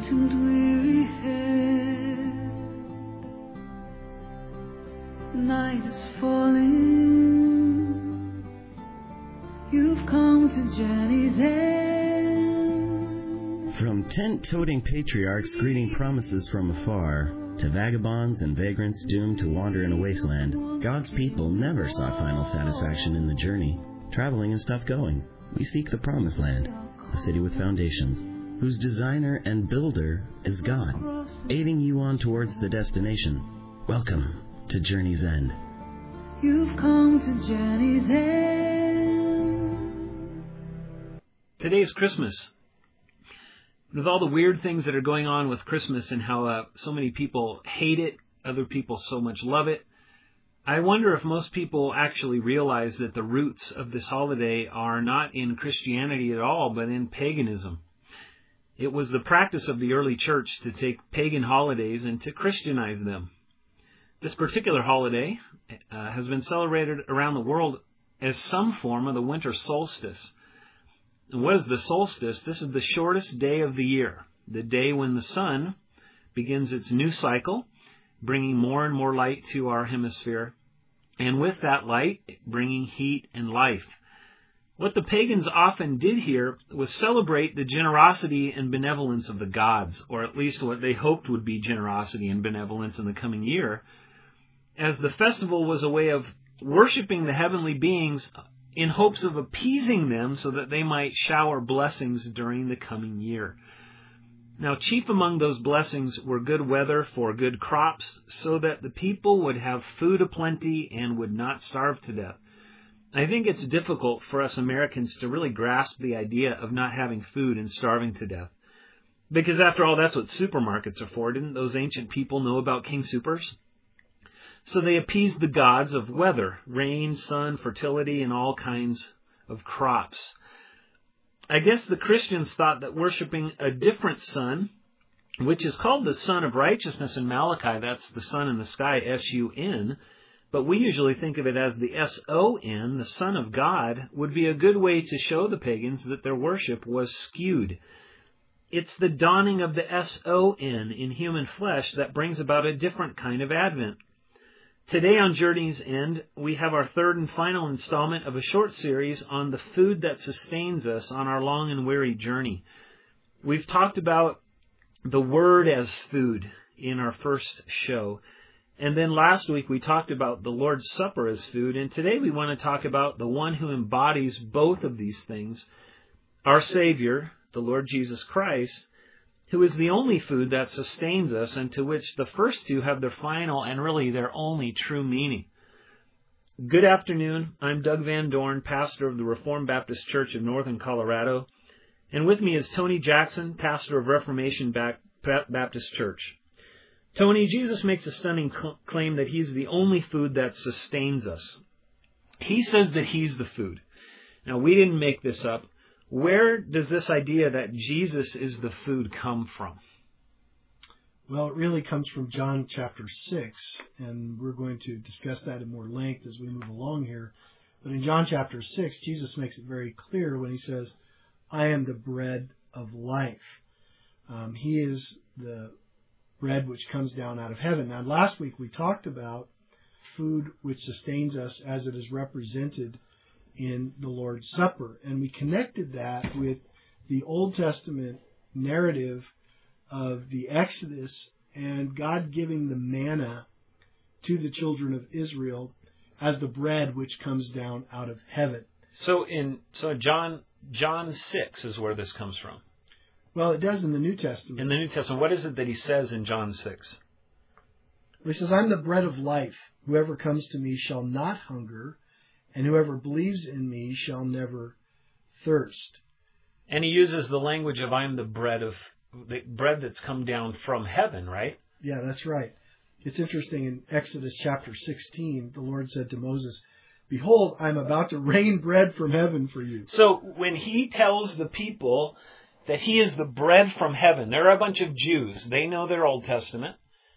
and weary head. Night is falling. You've come to journey's end. From tent-toting patriarchs greeting promises from afar, to vagabonds and vagrants doomed to wander in a wasteland, God's people never saw final satisfaction in the journey. Traveling and stuff going, we seek the promised land, a city with foundations, whose designer and builder is God, aiding you on towards the destination. Welcome to Journey's End. You've come to journey's end. Today's Christmas. With all the weird things that are going on with Christmas and how so many people hate it, other people so much love it, I wonder if most people actually realize that the roots of this holiday are not in Christianity at all, but in paganism. It was the practice of the early church to take pagan holidays and to Christianize them. This particular holiday has been celebrated around the world as some form of the winter solstice. And what is the solstice? This is the shortest day of the year, the day when the sun begins its new cycle, bringing more and more light to our hemisphere, and with that light, bringing heat and life. What the pagans often did here was celebrate the generosity and benevolence of the gods, or at least what they hoped would be generosity and benevolence in the coming year, as the festival was a way of worshiping the heavenly beings in hopes of appeasing them so that they might shower blessings during the coming year. Now, chief among those blessings were good weather for good crops, so that the people would have food aplenty and would not starve to death. I think it's difficult for us Americans to really grasp the idea of not having food and starving to death. Because after all, that's what supermarkets are for. Didn't those ancient people know about King Soopers? So they appeased the gods of weather, rain, sun, fertility, and all kinds of crops. I guess the Christians thought that worshiping a different sun, which is called the Sun of Righteousness in Malachi, that's the sun in the sky, S-U-N, but we usually think of it as the S-O-N, the Son of God, would be a good way to show the pagans that their worship was skewed. It's the dawning of the S-O-N in human flesh that brings about a different kind of Advent. Today on Journey's End, we have our third and final installment of a short series on the food that sustains us on our long and weary journey. We've talked about the Word as food in our first show. And then last week we talked about the Lord's Supper as food. And today we want to talk about the one who embodies both of these things, our Savior, the Lord Jesus Christ, who is the only food that sustains us and to which the first two have their final and really their only true meaning. Good afternoon. I'm Doug Van Dorn, pastor of the Reformed Baptist Church of Northern Colorado. And with me is Tony Jackson, pastor of Reformation Baptist Church. Tony, Jesus makes a stunning claim that he's the only food that sustains us. He says that he's the food. Now, we didn't make this up. Where does this idea that Jesus is the food come from? Well, it really comes from John chapter 6, and we're going to discuss that in more length as we move along here. But in John chapter 6, Jesus makes it very clear when he says, I am the bread of life. He is the bread which comes down out of heaven. Now, last week we talked about food which sustains us as it is represented in the Lord's Supper. And we connected that with the Old Testament narrative of the Exodus and God giving the manna to the children of Israel as the bread which comes down out of heaven. So John 6 is where this comes from. Well, it does in the New Testament. In the New Testament, what is it that he says in John 6? He says, I'm the bread of life. Whoever comes to me shall not hunger, and whoever believes in me shall never thirst. And he uses the language of I'm the bread that's come down from heaven, right? Yeah, that's right. It's interesting. In Exodus chapter 16, the Lord said to Moses, Behold, I'm about to rain bread from heaven for you. So when he tells the people that he is the bread from heaven, they're a bunch of Jews. They know their Old Testament.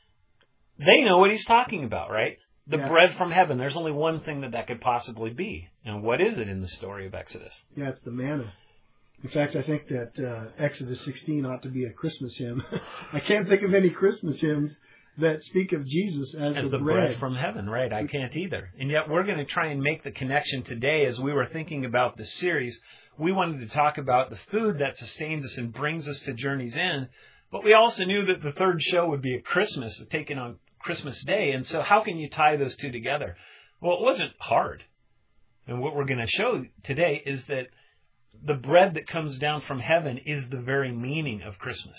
They know what he's talking about, right? The bread from heaven. There's only one thing that could possibly be. And what is it in the story of Exodus? Yeah, it's the manna. In fact, I think that Exodus 16 ought to be a Christmas hymn. I can't think of any Christmas hymns that speak of Jesus as the bread. bread from heaven, right? I can't either. And yet we're going to try and make the connection today as we were thinking about the series. We wanted to talk about the food that sustains us and brings us to Journey's End, but we also knew that the third show would be a Christmas, taken on Christmas Day. And so how can you tie those two together? Well, it wasn't hard. And what we're going to show today is that the bread that comes down from heaven is the very meaning of Christmas.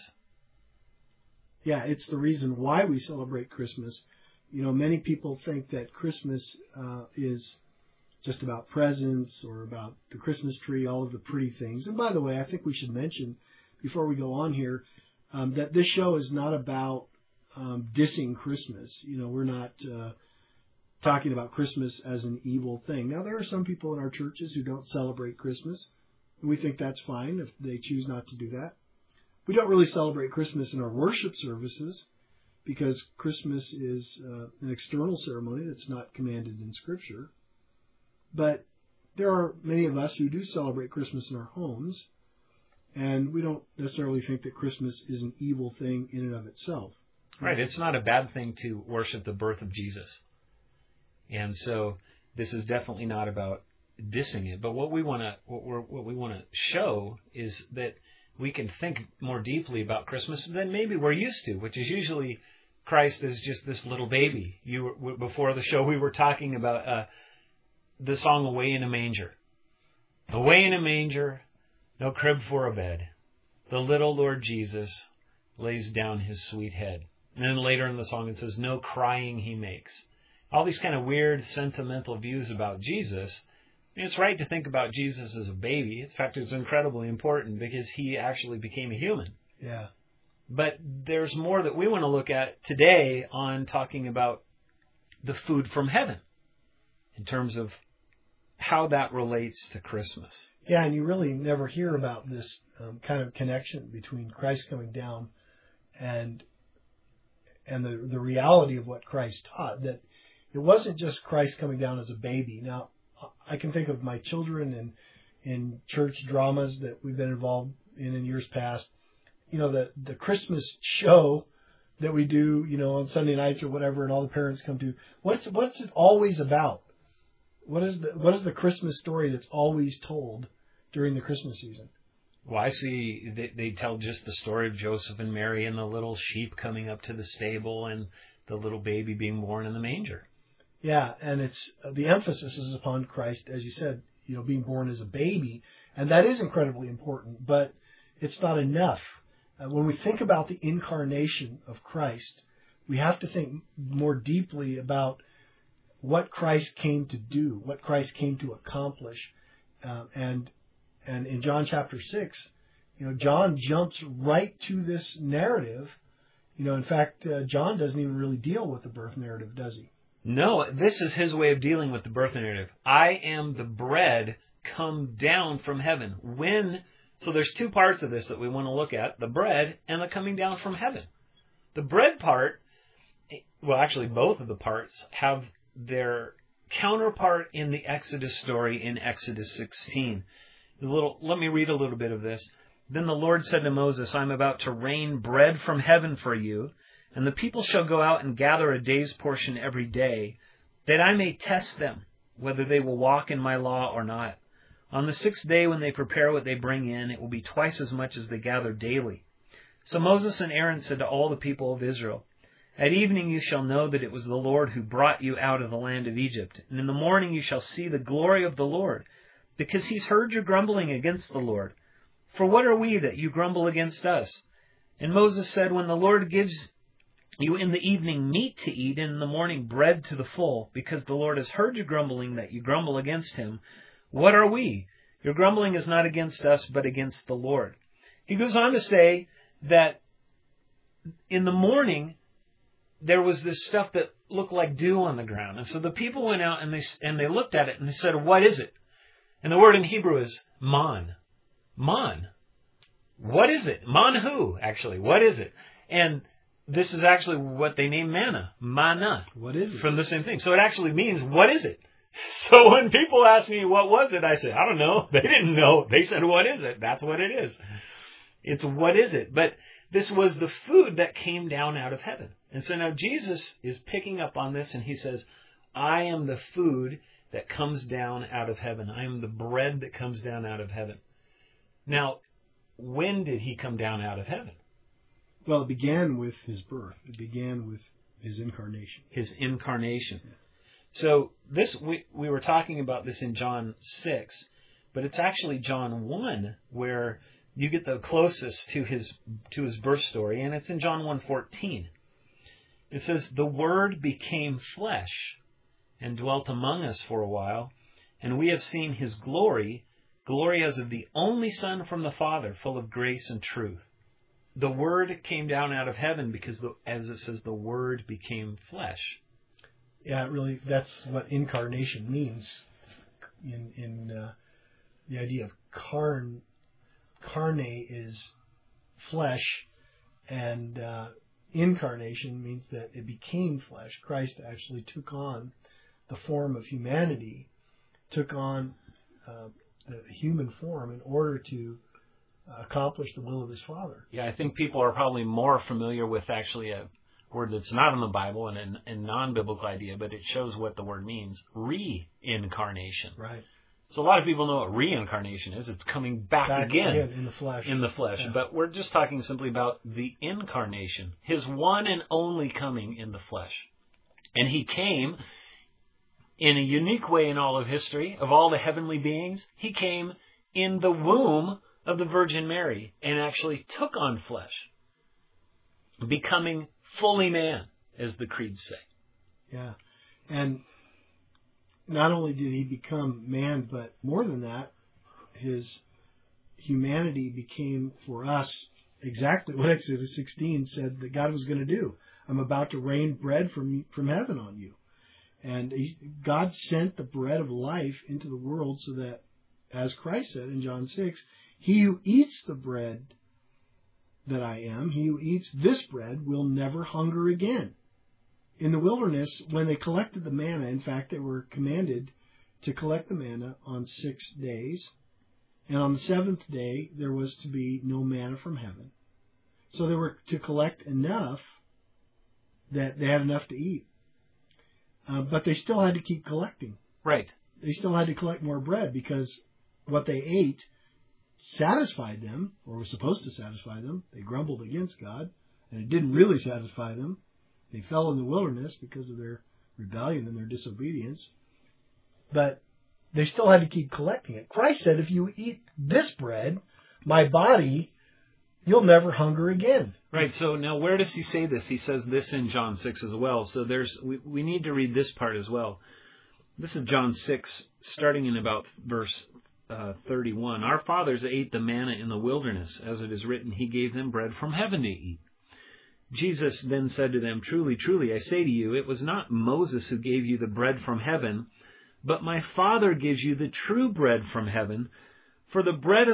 Yeah, it's the reason why we celebrate Christmas. You know, many people think that Christmas is just about presents or about the Christmas tree, all of the pretty things. And by the way, I think we should mention, before we go on here, that this show is not about dissing Christmas. You know, we're not talking about Christmas as an evil thing. Now, there are some people in our churches who don't celebrate Christmas, and we think that's fine if they choose not to do that. We don't really celebrate Christmas in our worship services because Christmas is an external ceremony that's not commanded in Scripture. But there are many of us who do celebrate Christmas in our homes, and we don't necessarily think that Christmas is an evil thing in and of itself. Right. It's not a bad thing to worship the birth of Jesus. And so this is definitely not about dissing it. But what we want to show is that we can think more deeply about Christmas than maybe we're used to, which is usually Christ is just this little baby. Before the show, we were talking about the song "Away in a Manger." Away in a manger, no crib for a bed. The little Lord Jesus lays down his sweet head. And then later in the song it says, no crying he makes. All these kind of weird sentimental views about Jesus. And it's right to think about Jesus as a baby. In fact, it's incredibly important because he actually became a human. Yeah. But there's more that we want to look at today on talking about the food from heaven in terms of how that relates to Christmas. Yeah, and you really never hear about this kind of connection between Christ coming down and the reality of what Christ taught, that it wasn't just Christ coming down as a baby. Now, I can think of my children and in church dramas that we've been involved in years past. You know, the Christmas show that we do, you know, on Sunday nights or whatever, and all the parents come to. What's it always about? What is the Christmas story that's always told during the Christmas season? Well, I see they tell just the story of Joseph and Mary and the little sheep coming up to the stable and the little baby being born in the manger. Yeah, and it's the emphasis is upon Christ, as you said, you know, being born as a baby, and that is incredibly important, but it's not enough. When we think about the incarnation of Christ, we have to think more deeply about what Christ came to do, what Christ came to accomplish. And in John chapter 6, you know, John jumps right to this narrative. You know, in fact, John doesn't even really deal with the birth narrative, does he? No, this is his way of dealing with the birth narrative. I am the bread come down from heaven. So there's two parts of this that we want to look at, the bread and the coming down from heaven. The bread part, well, actually both of the parts have their counterpart in the Exodus story in Exodus 16. Let me read a little bit of this. Then the Lord said to Moses, I am about to rain bread from heaven for you, and the people shall go out and gather a day's portion every day, that I may test them, whether they will walk in my law or not. On the sixth day, when they prepare what they bring in, it will be twice as much as they gather daily. So Moses and Aaron said to all the people of Israel, At evening you shall know that it was the Lord who brought you out of the land of Egypt, and in the morning you shall see the glory of the Lord, because he's heard your grumbling against the Lord. For what are we that you grumble against us? And Moses said, When the Lord gives you in the evening meat to eat, and in the morning bread to the full, because the Lord has heard your grumbling that you grumble against him, what are we? Your grumbling is not against us, but against the Lord. He goes on to say that in the morning, there was this stuff that looked like dew on the ground. And so the people went out and they looked at it and they said, what is it? And the word in Hebrew is man. Man. What is it? Manhu, actually. What is it? And this is actually what they named manna. Manna. What is it? From the same thing. So it actually means, what is it? So when people ask me, what was it? I say, I don't know. They didn't know. They said, what is it? That's what it is. It's what is it? But this was the food that came down out of heaven. And so now Jesus is picking up on this and he says, I am the food that comes down out of heaven. I am the bread that comes down out of heaven. Now, when did he come down out of heaven? Well, it began with his birth. It began with his incarnation. His incarnation. Yeah. So this we were talking about this in John 6, but it's actually John 1 where you get the closest to his birth story, and it's in John 1:14. It says, the Word became flesh and dwelt among us for a while, and we have seen his glory, glory as of the only Son from the Father, full of grace and truth. The Word came down out of heaven because, as it says, the Word became flesh. Yeah, really, that's what incarnation means. In the idea of carne is flesh, and incarnation means that it became flesh. Christ actually took on the form of humanity, took on the human form in order to accomplish the will of his Father. Yeah, I think people are probably more familiar with actually a word that's not in the Bible and a non-biblical idea, but it shows what the word means. Reincarnation. Right. So a lot of people know what reincarnation is. It's coming back again in the flesh. In the flesh. Yeah. But we're just talking simply about the incarnation. His one and only coming in the flesh. And he came in a unique way in all of history, of all the heavenly beings. He came in the womb of the Virgin Mary and actually took on flesh, becoming fully man, as the creeds say. Yeah. And not only did he become man, but more than that, his humanity became for us exactly what Exodus 16 said that God was going to do. I'm about to rain bread from heaven on you. And God sent the bread of life into the world so that, as Christ said in John 6, he who eats the bread that I am, he who eats this bread will never hunger again. In the wilderness, when they collected the manna, in fact, they were commanded to collect the manna on 6 days. And on the seventh day, there was to be no manna from heaven. So they were to collect enough that they had enough to eat. But they still had to keep collecting. Right. They still had to collect more bread because what they ate satisfied them, or was supposed to satisfy them. They grumbled against God, and it didn't really satisfy them. They fell in the wilderness because of their rebellion and their disobedience. But they still had to keep collecting it. Christ said, if you eat this bread, my body, you'll never hunger again. Right, so now where does he say this? He says this in John 6 as well. So we need to read this part as well. This is John 6, starting in about verse 31. Our fathers ate the manna in the wilderness. As it is written, he gave them bread from heaven to eat. Jesus then said to them, truly, truly, I say to you, it was not Moses who gave you the bread from heaven, but my Father gives you the true bread from heaven. For the bread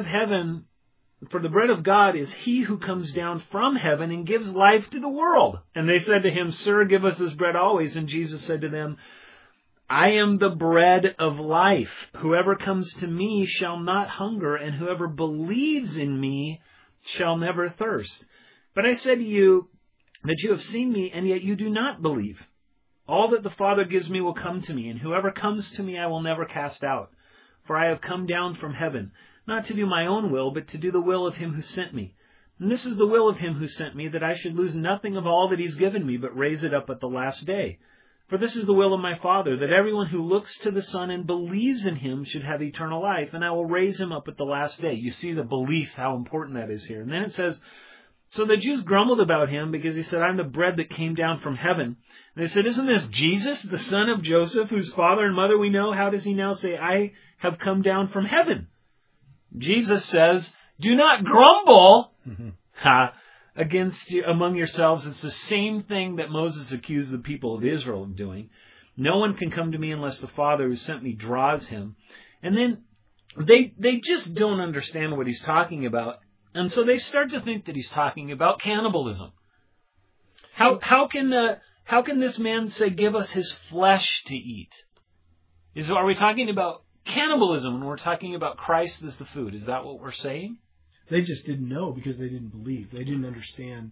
of God is he who comes down from heaven and gives life to the world. And they said to him, Sir, give us this bread always. And Jesus said to them, I am the bread of life. Whoever comes to me shall not hunger, and whoever believes in me shall never thirst. But I said to you that you have seen me, and yet you do not believe. All that the Father gives me will come to me, and whoever comes to me I will never cast out. For I have come down from heaven, not to do my own will, but to do the will of him who sent me. And this is the will of him who sent me, that I should lose nothing of all that he's given me, but raise it up at the last day. For this is the will of my Father, that everyone who looks to the Son and believes in him should have eternal life, and I will raise him up at the last day. You see the belief, how important that is here. And then it says, so the Jews grumbled about him because he said, I'm the bread that came down from heaven. And they said, isn't this Jesus, the son of Joseph, whose father and mother we know? How does he now say, I have come down from heaven? Jesus says, do not grumble among yourselves. It's the same thing that Moses accused the people of Israel of doing. No one can come to me unless the Father who sent me draws him. And then they just don't understand what he's talking about. And so they start to think that he's talking about cannibalism. How can this man say, give us his flesh to eat? Are we talking about cannibalism when we're talking about Christ as the food? Is that what we're saying? They just didn't know because they didn't believe. They didn't understand.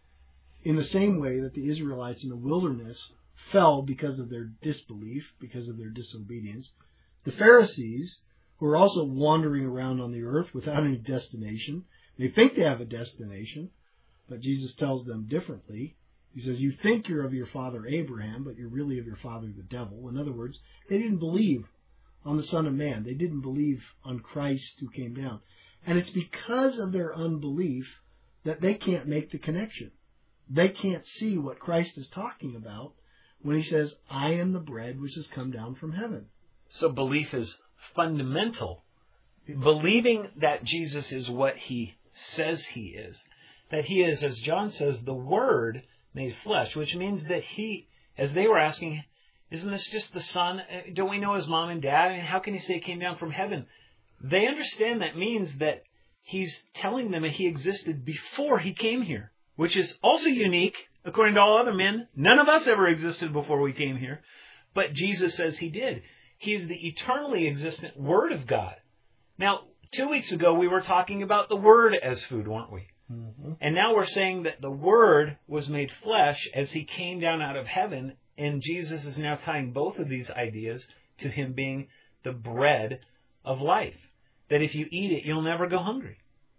In the same way that the Israelites in the wilderness fell because of their disbelief, because of their disobedience, the Pharisees, who are also wandering around on the earth without any destination, they think they have a destination, but Jesus tells them differently. He says, you think you're of your father Abraham, but you're really of your father the devil. In other words, they didn't believe on the Son of Man. They didn't believe on Christ who came down. And it's because of their unbelief that they can't make the connection. They can't see what Christ is talking about when he says, I am the bread which has come down from heaven. So belief is fundamental. Believing that Jesus is what he says he is. That he is, as John says, the Word made flesh, which means that he, as they were asking, isn't this just the Son? Don't we know his mom and dad? I mean, how can he say he came down from heaven? They understand that means that he's telling them that he existed before he came here, which is also unique, according to all other men. None of us ever existed before we came here, but Jesus says he did. He is the eternally existent Word of God. Now, 2 weeks ago, we were talking about the Word as food, weren't we? Mm-hmm. And now we're saying that the Word was made flesh as he came down out of heaven, and Jesus is now tying both of these ideas to him being the bread of life. That if you eat it, you'll never go hungry.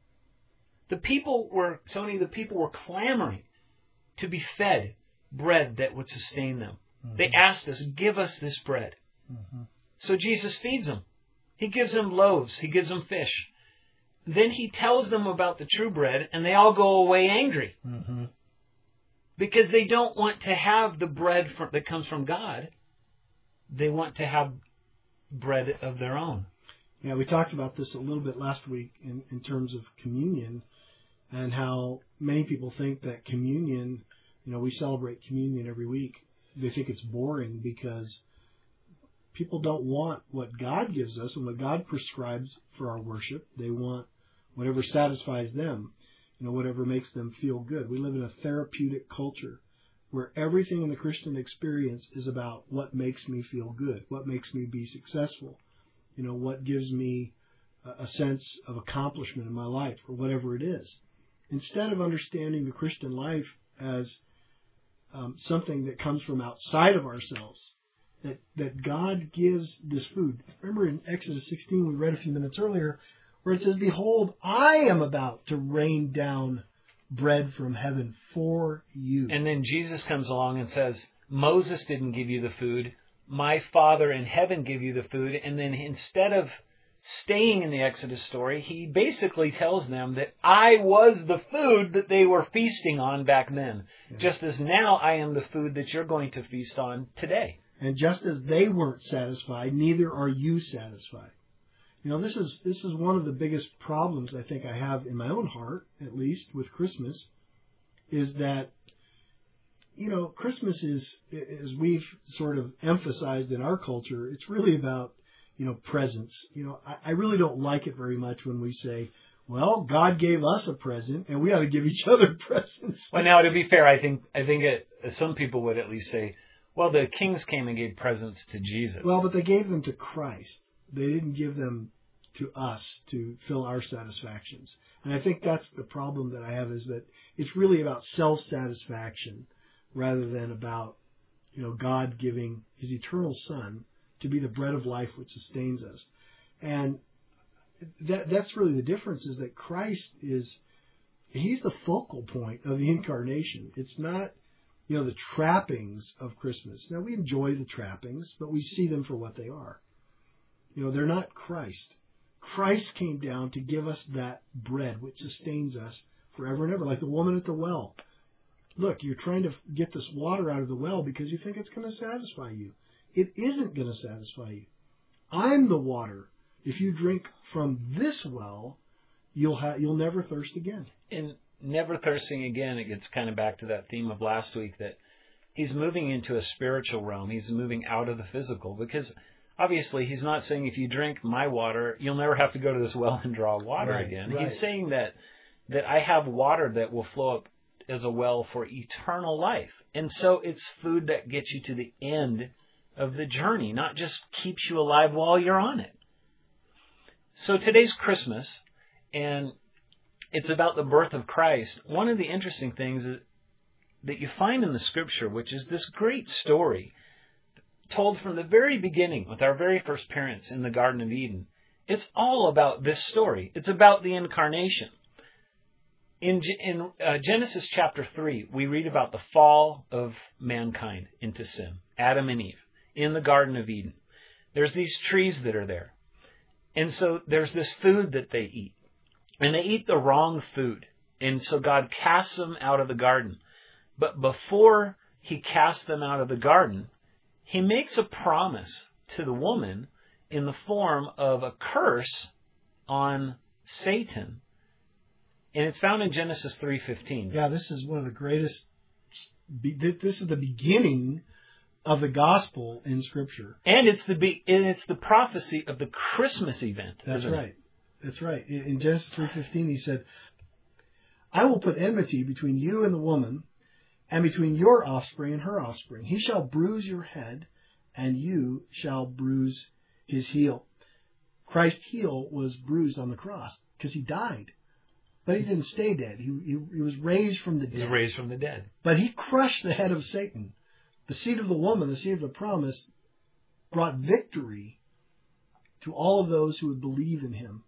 The people were clamoring to be fed bread that would sustain them. Mm-hmm. They asked us, give us this bread. Mm-hmm. So Jesus feeds them. He gives them loaves. He gives them fish. Then he tells them about the true bread, and they all go away angry. Mm-hmm. Because they don't want to have the bread that comes from God. They want to have bread of their own. Yeah, we talked about this a little bit last week in terms of communion and how many people think that communion, we celebrate communion every week. They think it's boring because people don't want what God gives us and what God prescribes for our worship. They want whatever satisfies them, whatever makes them feel good. We live in a therapeutic culture where everything in the Christian experience is about what makes me feel good, what makes me be successful, what gives me a sense of accomplishment in my life or whatever it is. Instead of understanding the Christian life as something that comes from outside of ourselves, that God gives this food. Remember in Exodus 16, we read a few minutes earlier, where it says, behold, I am about to rain down bread from heaven for you. And then Jesus comes along and says, Moses didn't give you the food. My Father in heaven gave you the food. And then instead of staying in the Exodus story, he basically tells them that I was the food that they were feasting on back then. Yeah. Just as now I am the food that you're going to feast on today. And just as they weren't satisfied, neither are you satisfied. This is one of the biggest problems I think I have in my own heart, at least with Christmas, is that, Christmas is, as we've sort of emphasized in our culture, it's really about, presents. I really don't like it very much when we say, well, God gave us a present and we ought to give each other presents. Well, now to be fair, I think some people would at least say, well, the kings came and gave presents to Jesus. Well, but they gave them to Christ. They didn't give them to us to fill our satisfactions. And I think that's the problem that I have, is that it's really about self-satisfaction rather than about, God giving his eternal Son to be the bread of life which sustains us. And that's really the difference, is that Christ he's the focal point of the incarnation. It's not, the trappings of Christmas. Now, we enjoy the trappings, but we see them for what they are. They're not Christ. Christ came down to give us that bread which sustains us forever and ever, like the woman at the well. Look, you're trying to get this water out of the well because you think it's going to satisfy you. It isn't going to satisfy you. I'm the water. If you drink from this well, you'll never thirst again. And never thirsting again, it gets kind of back to that theme of last week, that he's moving into a spiritual realm. He's moving out of the physical, because obviously he's not saying if you drink my water, you'll never have to go to this well and draw water again. Right. He's saying that I have water that will flow up as a well for eternal life. And so it's food that gets you to the end of the journey, not just keeps you alive while you're on it. So today's Christmas, and it's about the birth of Christ. One of the interesting things that you find in the Scripture, which is this great story told from the very beginning with our very first parents in the Garden of Eden. It's all about this story. It's about the incarnation. In Genesis chapter 3, we read about the fall of mankind into sin, Adam and Eve, in the Garden of Eden. There's these trees that are there. And so there's this food that they eat. And they eat the wrong food. And so God casts them out of the garden. But before he casts them out of the garden, he makes a promise to the woman in the form of a curse on Satan. And it's found in Genesis 3:15. Yeah, this is one of the greatest. This is the beginning of the gospel in Scripture. And it's the prophecy of the Christmas event. That's right. That's right. In Genesis 3:15, he said, "I will put enmity between you and the woman, and between your offspring and her offspring. He shall bruise your head, and you shall bruise his heel." Christ's heel was bruised on the cross because he died. But he didn't stay dead. He was raised from the dead. He was raised from the dead. But he crushed the head of Satan. The seed of the woman, the seed of the promise, brought victory to all of those who would believe in him.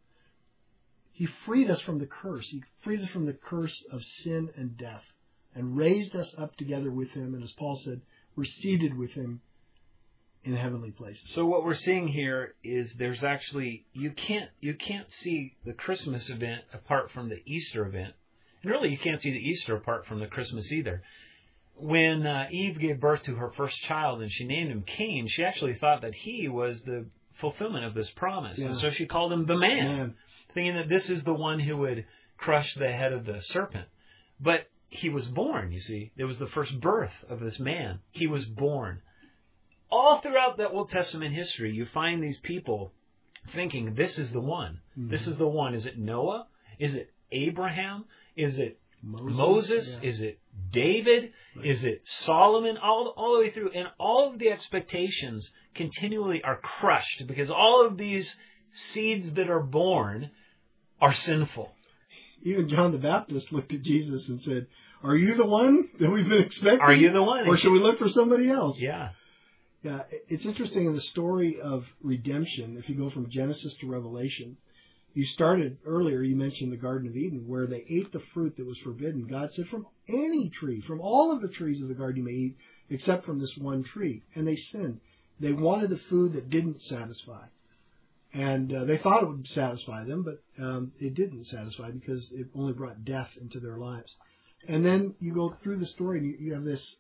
He freed us from the curse. He freed us from the curse of sin and death and raised us up together with him. And as Paul said, we're seated with him in heavenly places. So what we're seeing here is there's actually, you can't see the Christmas event apart from the Easter event. And really you can't see the Easter apart from the Christmas either. When Eve gave birth to her first child and she named him Cain, she actually thought that he was the fulfillment of this promise. Yeah. And so she called him the man, thinking that this is the one who would crush the head of the serpent. But he was born, you see. It was the first birth of this man. He was born. All throughout the Old Testament history, you find these people thinking, this is the one. Mm-hmm. This is the one. Is it Noah? Is it Abraham? Is it Moses? Yeah. Is it David? Right. Is it Solomon? All the way through. And all of the expectations continually are crushed because all of these seeds that are born are sinful. Even John the Baptist looked at Jesus and said, "Are you the one that we've been expecting? Are you the one? Or should we look for somebody else?" Yeah. Yeah, it's interesting in the story of redemption, if you go from Genesis to Revelation, you started earlier, you mentioned the Garden of Eden, where they ate the fruit that was forbidden. God said, from any tree, from all of the trees of the garden you may eat, except from this one tree. And they sinned. They wanted the food that didn't satisfy. And they thought it would satisfy them, but it didn't satisfy because it only brought death into their lives. And then you go through the story and you have this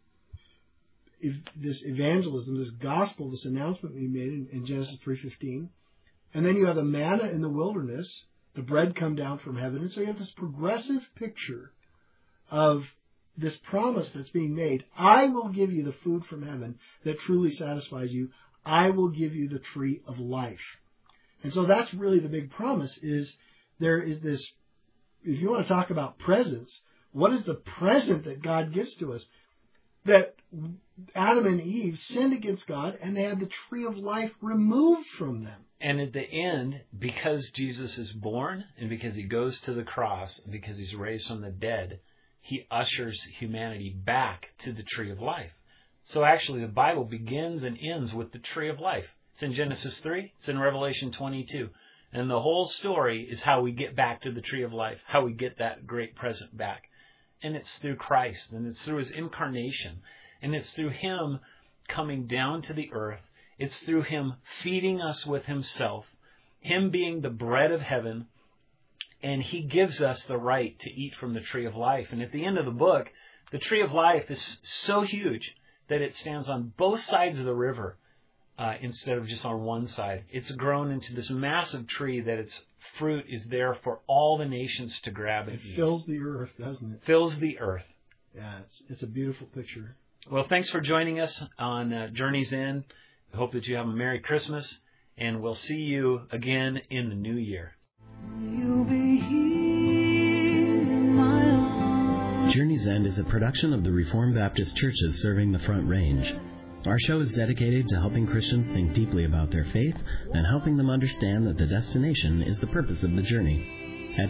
evangelism, this gospel, this announcement we made in Genesis 3:15. And then you have the manna in the wilderness, the bread come down from heaven. And so you have this progressive picture of this promise that's being made. I will give you the food from heaven that truly satisfies you. I will give you the tree of life. And so that's really the big promise is there is this, if you want to talk about presents, what is the present that God gives to us? That Adam and Eve sinned against God and they had the tree of life removed from them. And at the end, because Jesus is born and because he goes to the cross and because he's raised from the dead, he ushers humanity back to the tree of life. So actually the Bible begins and ends with the tree of life. It's in Genesis 3. It's in Revelation 22. And the whole story is how we get back to the tree of life, how we get that great present back. And it's through Christ, and it's through his incarnation, and it's through him coming down to the earth. It's through him feeding us with himself, him being the bread of heaven, and he gives us the right to eat from the tree of life. And at the end of the book, the tree of life is so huge that it stands on both sides of the river instead of just on one side. It's grown into this massive tree that its fruit is there for all the nations to grab and eat. It fills the earth, doesn't it? Fills the earth. Yeah, it's a beautiful picture. Well, thanks for joining us on Journey's End. I hope that you have a Merry Christmas, and we'll see you again in the new year. You'll be here in my arms. Journey's End is a production of the Reformed Baptist Churches serving the Front Range. Our show is dedicated to helping Christians think deeply about their faith and helping them understand that the destination is the purpose of the journey. At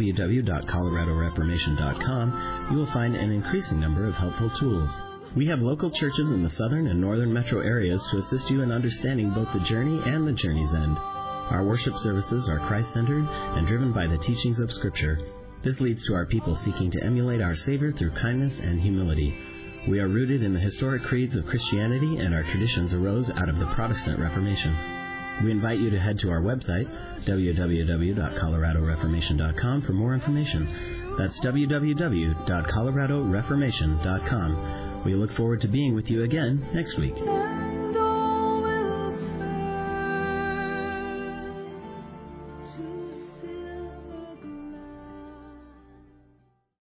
www.coloradoreformation.com, you will find an increasing number of helpful tools. We have local churches in the southern and northern metro areas to assist you in understanding both the journey and the journey's end. Our worship services are Christ-centered and driven by the teachings of Scripture. This leads to our people seeking to emulate our Savior through kindness and humility. We are rooted in the historic creeds of Christianity, and our traditions arose out of the Protestant Reformation. We invite you to head to our website, www.coloradoreformation.com, for more information. That's www.coloradoreformation.com. We look forward to being with you again next week.